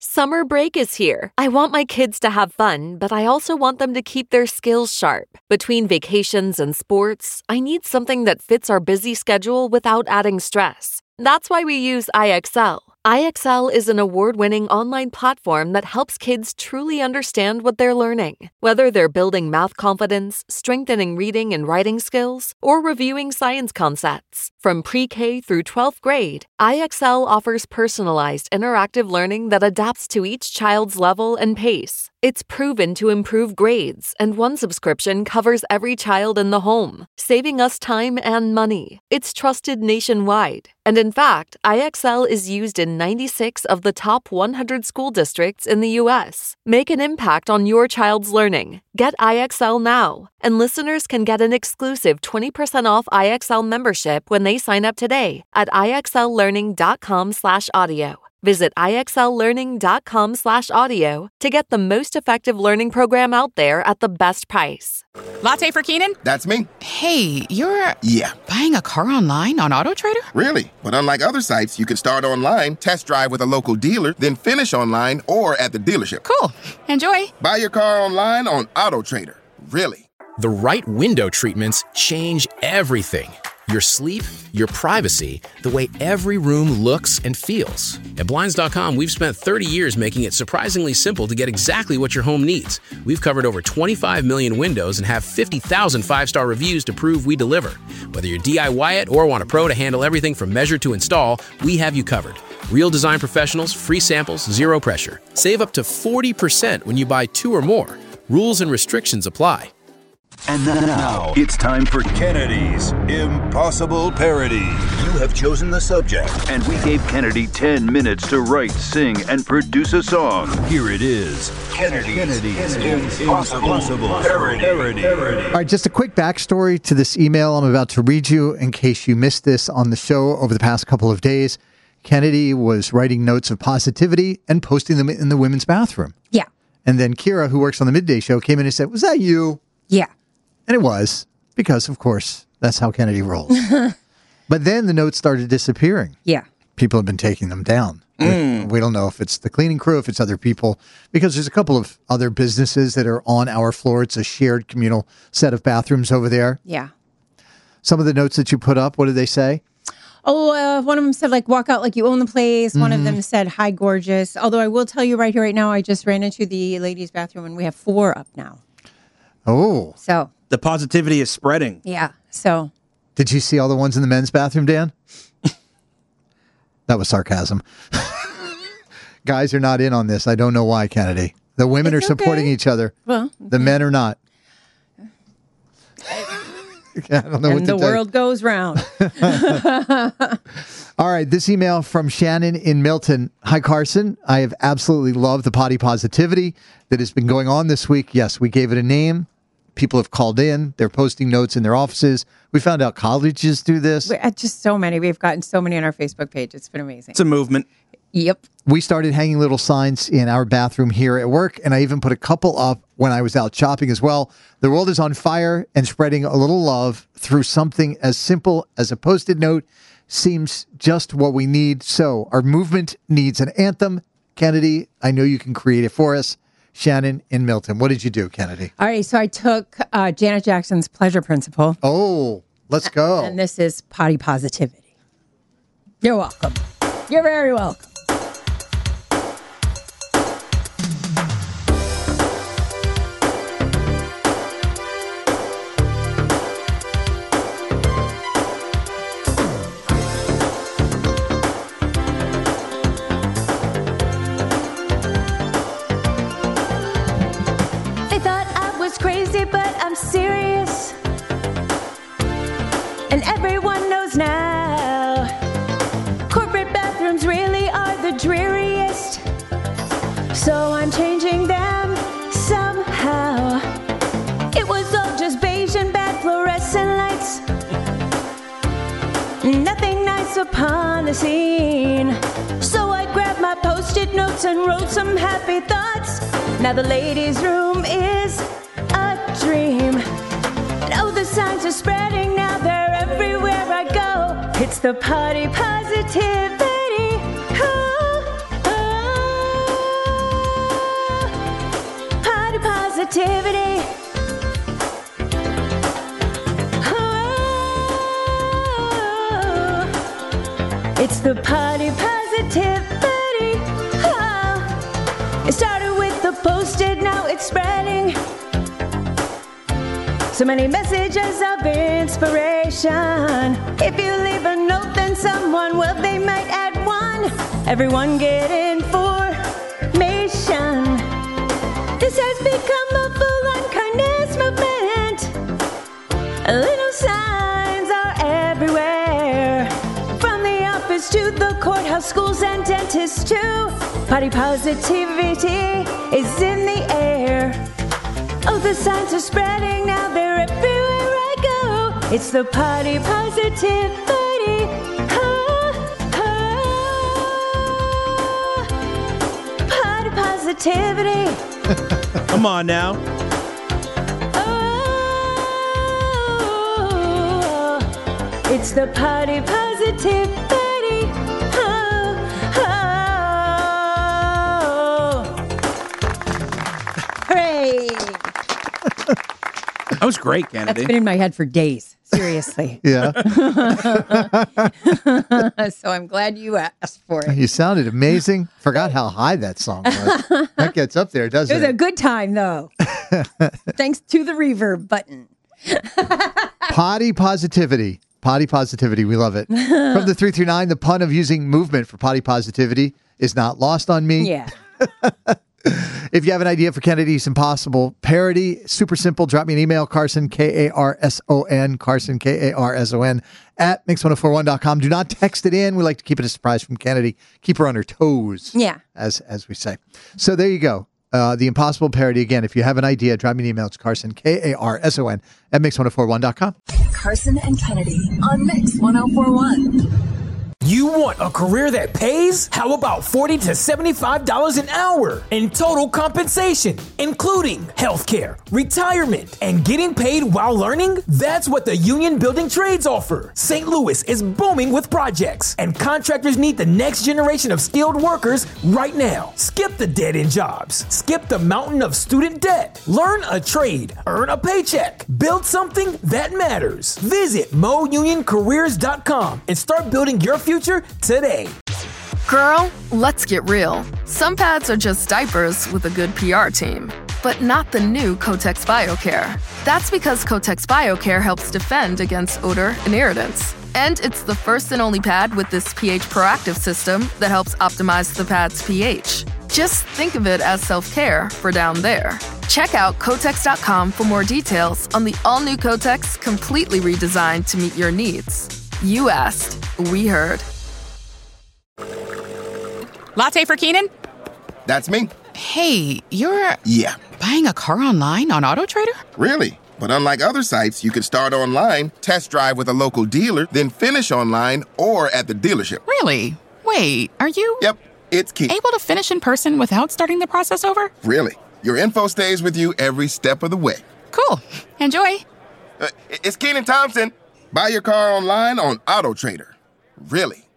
Summer break is here. I want my kids to have fun, but I also want them to keep their skills sharp. Between vacations and sports, I need something that fits our busy schedule without adding stress. That's why we use IXL. IXL is an award-winning online platform that helps kids truly understand what they're learning. Whether they're building math confidence, strengthening reading and writing skills, or reviewing science concepts. From pre-K through 12th grade, IXL offers personalized interactive learning that adapts to each child's level and pace. It's proven to improve grades, and one subscription covers every child in the home, saving us time and money. It's trusted nationwide. And in fact, IXL is used in 96 of the top 100 school districts in the U.S. Make an impact on your child's learning. Get IXL now. And listeners can get an exclusive 20% off IXL membership when they sign up today at IXLlearning.com/audio. Visit IXLlearning.com/audio to get the most effective learning program out there at the best price. Latte for Keenan? That's me. Hey, you're... Yeah. Buying a car online on AutoTrader? Really? But unlike other sites, you can start online, test drive with a local dealer, then finish online or at the dealership. Cool. Enjoy. Buy your car online on AutoTrader. Really. The right window treatments change everything. Your sleep, your privacy, the way every room looks and feels. At Blinds.com, we've spent 30 years making it surprisingly simple to get exactly what your home needs. We've covered over 25 million windows and have 50,000 five-star reviews to prove we deliver. Whether you DIY it or want a pro to handle everything from measure to install, we have you covered. Real design professionals, free samples, zero pressure. Save up to 40% when you buy 2 or more. Rules and restrictions apply. And now, it's time for Kennedy's Impossible Parody. You have chosen the subject, and we gave Kennedy 10 minutes to write, sing, and produce a song. Here it is, Kennedy's Impossible Parody. All right, just a quick backstory to this email I'm about to read you in case you missed this on the show over the past couple of days. Kennedy was writing notes of positivity and posting them in the women's bathroom. Yeah. And then Kira, who works on the midday show, came in and said, "Was that you?" Yeah. And it was, because, of course, that's how Kennedy rolls. But then the notes started disappearing. Yeah. People have been taking them down. We don't know if it's the cleaning crew, if it's other people, because there's a couple of other businesses that are on our floor. It's a shared communal set of bathrooms over there. Yeah. Some of the notes that you put up, what did they say? Oh, one of them said, like, walk out like you own the place. One of them said, hi, gorgeous. Although I will tell you right here, right now, I just ran into the ladies' bathroom, and we have 4 up now. Oh. So. The positivity is spreading. Yeah. So. Did you see all the ones in the men's bathroom, Dan? That was sarcasm. Guys are not in on this. I don't know why, Kennedy. The women are supporting each other. Well. The men are not. I don't know what to the world goes round. All right, this email from Shannon in Milton. Hi, Carson. I have absolutely loved the potty positivity that has been going on this week. Yes, we gave it a name. People have called in. They're posting notes in their offices. We found out colleges do this. Just so many. We've gotten so many on our Facebook page. It's been amazing. It's a movement. Yep. We started hanging little signs in our bathroom here at work, and I even put a couple up when I was out shopping as well. The world is on fire, and spreading a little love through something as simple as a Post-it note seems just what we need. So our movement needs an anthem. Kennedy, I know you can create it for us. Shannon in Milton. What did you do, Kennedy? All right, so I took Janet Jackson's Pleasure Principle. Oh, let's go. And this is potty positivity. You're welcome. You're very welcome. Crazy, but I'm serious, and everyone knows now corporate bathrooms really are the dreariest, so I'm changing them somehow. It was all just beige and bad fluorescent lights, nothing nice upon the scene, so I grabbed my Post-it notes and wrote some happy thoughts. Now the ladies' room is dream. And oh, the signs are spreading now, they're everywhere I go. It's the potty positivity. Oh, oh. positivity. Oh, it's the party positivity. Oh, it started with the Post-it, now it's spreading. So many messages of inspiration. If you leave a note, then someone, well, they might add one. Everyone get information. This has become a full-on kindness movement. Little signs are everywhere. From the office to the courthouse, schools and dentists too. Body positivity is in the air. Oh, the signs are spreading now, they're everywhere I go. It's the party positivity. Ah, ah, party positivity. Come on now. Oh, it's the party positivity. Oh, oh. Hooray! That was great, Kennedy. That's been in my head for days. Seriously. Yeah. So I'm glad you asked for it. You sounded amazing. Forgot how high that song was. That gets up there, doesn't It was a good time, though. Thanks to the reverb button. Potty positivity. Potty positivity. We love it. From the 339, the pun of using movement for potty positivity is not lost on me. Yeah. If you have an idea for Kennedy's Impossible parody, super simple. Drop me an email, Carson, K-A-R-S-O-N, Carson, K-A-R-S-O-N, at mix1041.com. Do not text it in. We like to keep it a surprise from Kennedy. Keep her on her toes, Yeah. as we say. So there you go. The Impossible parody. Again, if you have an idea, drop me an email. It's Carson, K-A-R-S-O-N, at mix1041.com. Carson and Kennedy on Mix 1041. You want a career that pays? How about $40 to $75 an hour in total compensation, including healthcare, retirement, and getting paid while learning? That's what the Union Building Trades offer. St. Louis is booming with projects, and contractors need the next generation of skilled workers right now. Skip the dead-end jobs. Skip the mountain of student debt. Learn a trade. Earn a paycheck. Build something that matters. Visit mounioncareers.com and start building your future today. Girl, let's get real. Some pads are just diapers with a good PR team, but not the new Kotex BioCare. That's because Kotex BioCare helps defend against odor and irritants. And it's the first and only pad with this pH proactive system that helps optimize the pad's pH. Just think of it as self-care for down there. Check out Kotex.com for more details on the all-new Kotex, completely redesigned to meet your needs. You asked, we heard. Latte for Keenan? That's me. Hey, you're Yeah. buying a car online on AutoTrader? Really? But unlike other sites, you can start online, test drive with a local dealer, then finish online or at the dealership. Really? Wait, are you Yep, it's key. able to finish in person without starting the process over? Really. Your info stays with you every step of the way. Cool. Enjoy. It's Keenan Thompson. Buy your car online on AutoTrader. Really.